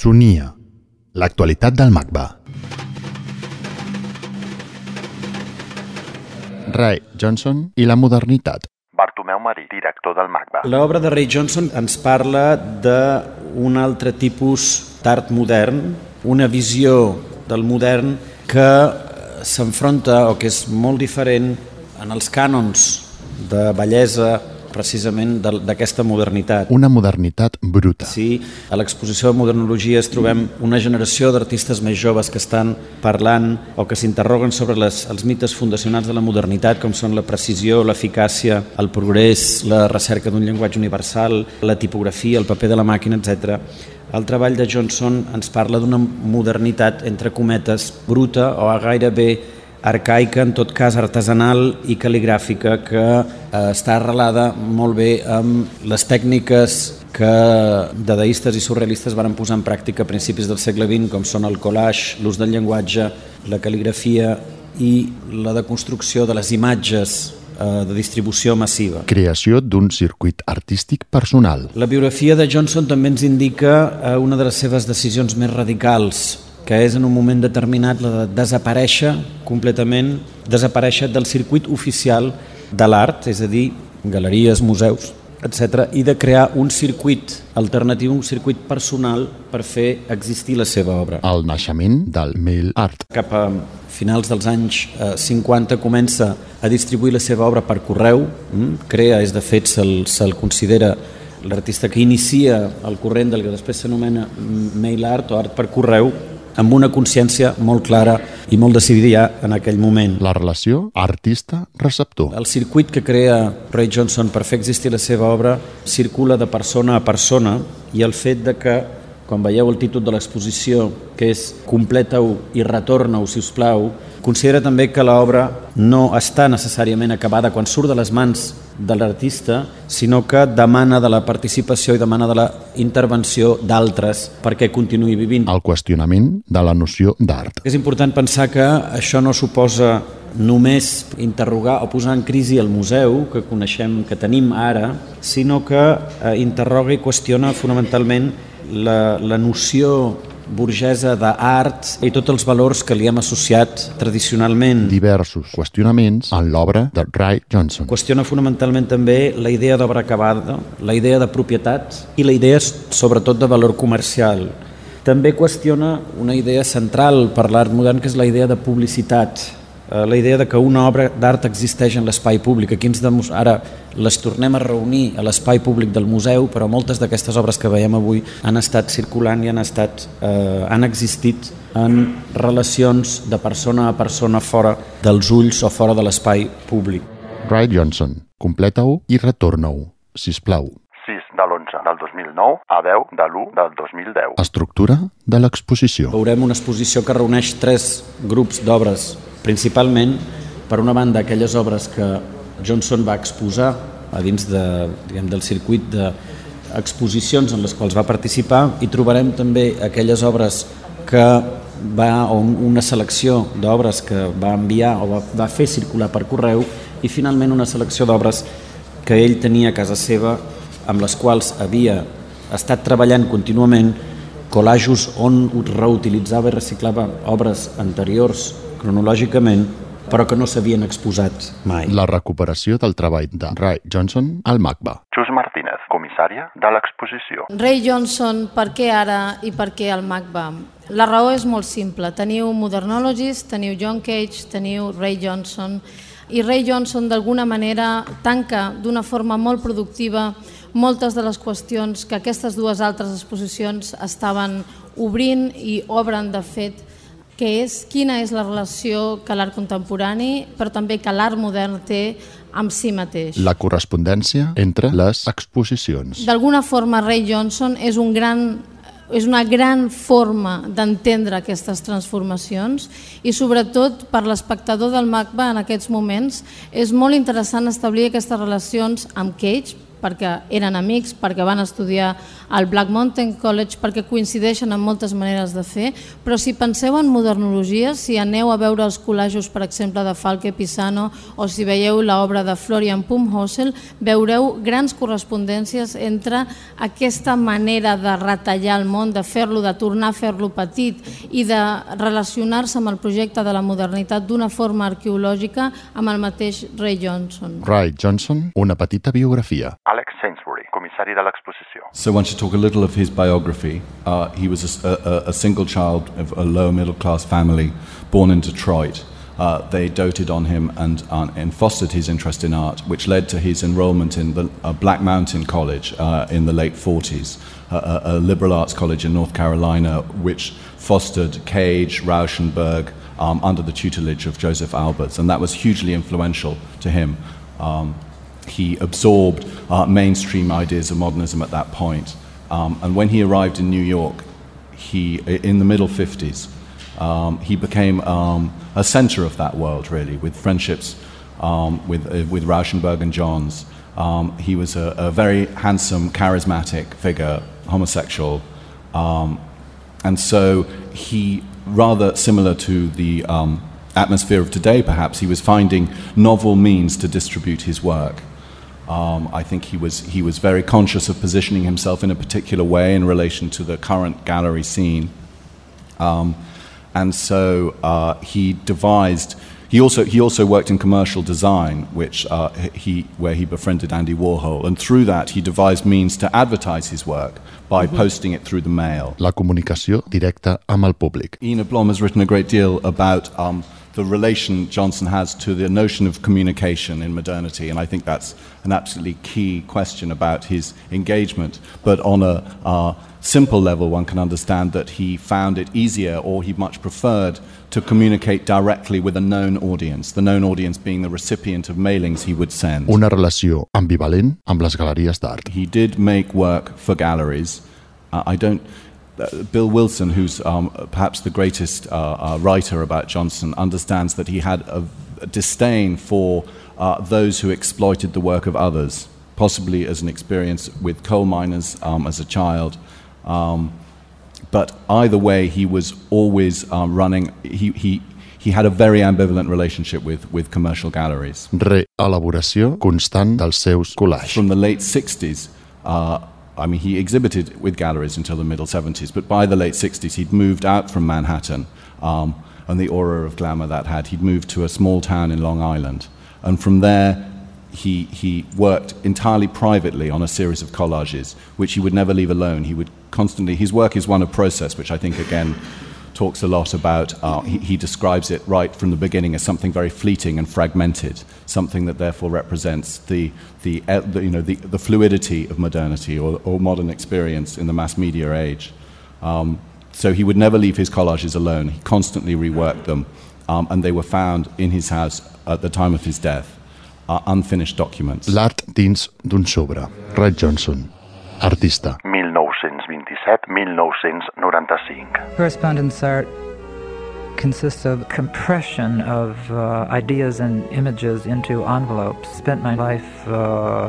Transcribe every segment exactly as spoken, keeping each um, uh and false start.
Sonia, l'actualitat del MACBA. Ray Johnson i la modernitat. Bartomeu Marí, director del MACBA. L'obra de Ray Johnson ens parla d'un altre tipus d'art modern, una visió del modern que s'enfronta o que és molt diferent en els cànons de bellesa precisament d'aquesta modernitat. Una modernitat bruta. Sí, a l'exposició de Modernologies trobem una generació d'artistes més joves que estan parlant o que s'interroguen sobre les, els mites fundacionals de la modernitat, com són la precisió, l'eficàcia, el progrés, la recerca d'un llenguatge universal, la tipografia, el paper de la màquina, etcètera. El treball de Johnson ens parla d'una modernitat, entre cometes, bruta o gairebé arcaica, en tot cas artesanal i cal·ligràfica, que eh, està arrelada molt bé amb les tècniques que dadaistes i surrealistes van posar en pràctica a principis del segle vint, com són el collage, l'ús del llenguatge, la cal·ligrafia i la deconstrucció de les imatges eh, de distribució massiva. Creació d'un circuit artístic personal. La biografia de Johnson també ens indica eh, una de les seves decisions més radicals, que és en un moment determinat la de desaparèixer completament, desaparèixer del circuit oficial de l'art, és a dir, galeries, museus, etcètera, i de crear un circuit alternatiu, un circuit personal per fer existir la seva obra. El naixement del mail art. Cap a finals dels anys cinquanta comença a distribuir la seva obra per correu, crea, és de fet, se'l, se'l considera l'artista que inicia el corrent del que després s'anomena mail art o art per correu, amb una consciència molt clara i molt decidida ja en aquell moment. La relació artista-receptor. El circuit que crea Ray Johnson per fer existir la seva obra circula de persona a persona, i el fet de que, quan veieu el títol de l'exposició, que és Completa-ho i retorna-ho, si us plau, considera també que l'obra no està necessàriament acabada quan surt de les mans de l'artista, sinó que demana de la participació i demana de la intervenció d'altres perquè continuï vivint. El qüestionament de la noció d'art. És important pensar que això no suposa només interrogar o posar en crisi el museu que coneixem, que tenim ara, sinó que eh, interroga i qüestiona fonamentalment la, la noció burgesa d'art i tots els valors que li hem associat tradicionalment. Diversos qüestionaments en l'obra de Ray Johnson. Qüestiona fonamentalment també la idea d'obra acabada, la idea de propietat i la idea sobretot de valor comercial. També qüestiona una idea central per l'art modern, que és la idea de publicitat, la idea de que una obra d'art existeix en l'espai públic. Aquí ens demos... ara les tornem a reunir a l'espai públic del museu, però moltes d'aquestes obres que veiem avui han estat circulant i han, estat, eh, han existit en relacions de persona a persona fora dels ulls o fora de l'espai públic. Ray Johnson, completa-ho i retorna-ho, sisplau. sis de l'onze del dos mil nou a deu de l'u del dos mil deu. Estructura de l'exposició. Veurem una exposició que reuneix tres grups d'obres, principalment, per una banda, aquelles obres que Johnson va exposar a dins de, diguem, del circuit d'exposicions en les quals va participar, i trobarem també aquelles obres que va, o una selecció d'obres que va enviar o va, va fer circular per correu, i finalment una selecció d'obres que ell tenia a casa seva, amb les quals havia estat treballant contínuament, collages on reutilitzava i reciclava obres anteriors cronològicament, però que no s'havien exposat mai. La recuperació del treball de Ray Johnson al MACBA. Xus Martínez, comissària de l'exposició. Ray Johnson, per què ara i per què al MACBA? La raó és molt simple. Teniu Modernologies, teniu John Cage, teniu Ray Johnson, i Ray Johnson d'alguna manera tanca d'una forma molt productiva moltes de les qüestions que aquestes dues altres exposicions estaven obrint i obren de fet, que és quina és la relació que l'art contemporani, però també que l'art modern té amb si mateix. La correspondència entre les exposicions. D'alguna forma, Ray Johnson és, un gran, és una gran forma d'entendre aquestes transformacions, i sobretot per l'espectador del MACBA en aquests moments és molt interessant establir aquestes relacions amb Cage, perquè eren amics, perquè van estudiar al Black Mountain College, perquè coincideixen en moltes maneres de fer, però si penseu en modernologia, si aneu a veure els col·lajos, per exemple, de Falke Pisano, o si veieu l'obra de Florian Pumhosel, veureu grans correspondències entre aquesta manera de retallar el món, de fer-lo, de tornar a fer-lo petit i de relacionar-se amb el projecte de la modernitat d'una forma arqueològica amb el mateix Ray Johnson. Ray Johnson, una petita biografia. Alex Sainsbury, comissari de l'exposició. So one should talk a little of his biography. Uh, he was a, a, a single child of a lower middle class family born in Detroit. Uh, they doted on him and, uh, and fostered his interest in art, which led to his enrollment in the uh, Black Mountain College uh, in the late forties, uh, a, a liberal arts college in North Carolina, which fostered Cage, Rauschenberg, um, under the tutelage of Joseph Alberts, and that was hugely influential to him. Um, he absorbed uh, mainstream ideas of modernism at that point. Um, and when he arrived in New York, he, in the middle fifties, um, he became um, a center of that world, really, with friendships um, with, uh, with Rauschenberg and Johns. Um, he was a, a very handsome, charismatic figure, homosexual, um, and so he, rather similar to the um, atmosphere of today, perhaps, he was finding novel means to distribute his work. Um, I think he was he was very conscious of positioning himself in a particular way in relation to the current gallery scene, um, and so uh, he devised. He also he also worked in commercial design, which uh, he where he befriended Andy Warhol, and through that he devised means to advertise his work by mm-hmm. posting it through the mail. La comunicació directa amb el públic. Ina Blom has written a great deal about um, the relation Johnson has to the notion of communication in modernity, and I think that's an absolutely key question about his engagement. But on a uh, simple level, one can understand that he found it easier, or he much preferred, to communicate directly with a known audience, the known audience being the recipient of mailings he would send. Una relació ambivalent amb les galeries d'art. He did make work for galleries. Uh, I don't... Uh, Bill Wilson, who's um, perhaps the greatest uh, uh, writer about Johnson, understands that he had a, a disdain for uh, those who exploited the work of others, possibly as an experience with coal miners um, as a child. Um, but either way, he was always um, running, he, he, he had a very ambivalent relationship with, with commercial galleries. Reelaboració constant dels seus collages. From the late sixties, uh, I mean, he exhibited with galleries until the middle seventies, but by the late sixties, he'd moved out from Manhattan, um, and the aura of glamour that had. He'd moved to a small town in Long Island, and from there, he, he worked entirely privately on a series of collages, which he would never leave alone. He would constantly, his work is one of process, which I think, again, talks a lot about, uh, he, he describes it right from the beginning as something very fleeting and fragmented, something that therefore represents the, the, uh, the you know, the, the fluidity of modernity or, or modern experience in the mass media age. Um, so he would never leave his collages alone. He constantly reworked them, um, and they were found in his house at the time of his death, uh, unfinished documents. L'art dins d'un sobre. Ray Johnson, artista. mil nou-cents vint-i-set a mil nou-cents noranta-cinc. Correspondence art consists of compression of uh, ideas and images into envelopes. Spent my life uh,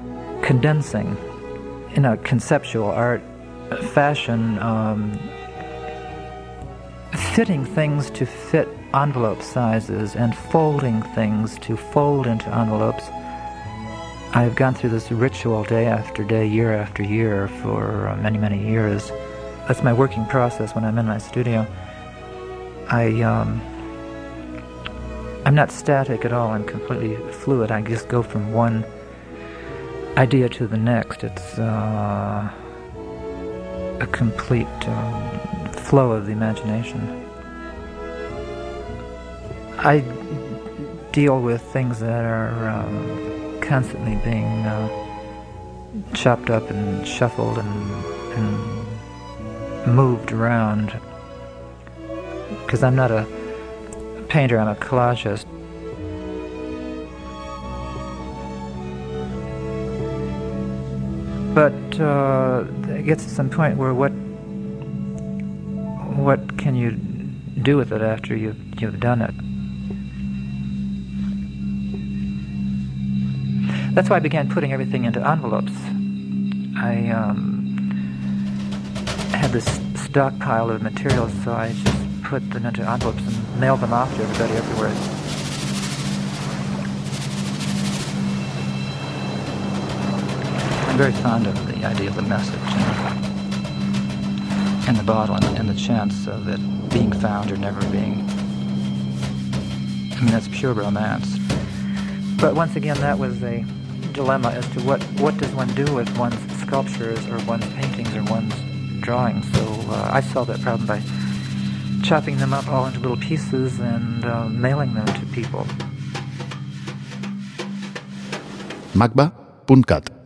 condensing in a conceptual art fashion, um, fitting things to fit envelope sizes and folding things to fold into envelopes. I've gone through this ritual day after day, year after year for uh, many, many years. That's my working process when I'm in my studio. I, um, I'm not static at all. I'm completely fluid. I just go from one idea to the next. It's uh, a complete um, flow of the imagination. I deal with things that are um, constantly being uh, chopped up and shuffled and, and moved around. Because I'm not a painter, I'm a collagist. But uh, it gets to some point where what what can you do with it after you've, you've done it? That's why I began putting everything into envelopes. I um, had this stockpile of materials, so I just put them into envelopes and mailed them off to everybody everywhere. I'm very fond of the idea of the message and, and the bottle and, and the chance of it being found or never being. I mean, that's pure romance. But once again, that was a dilemma as to what, what does one do with one's sculptures or one's paintings or one's drawings. So uh, I solved that problem by chopping them up all into little pieces and uh, mailing them to people. magba punt cat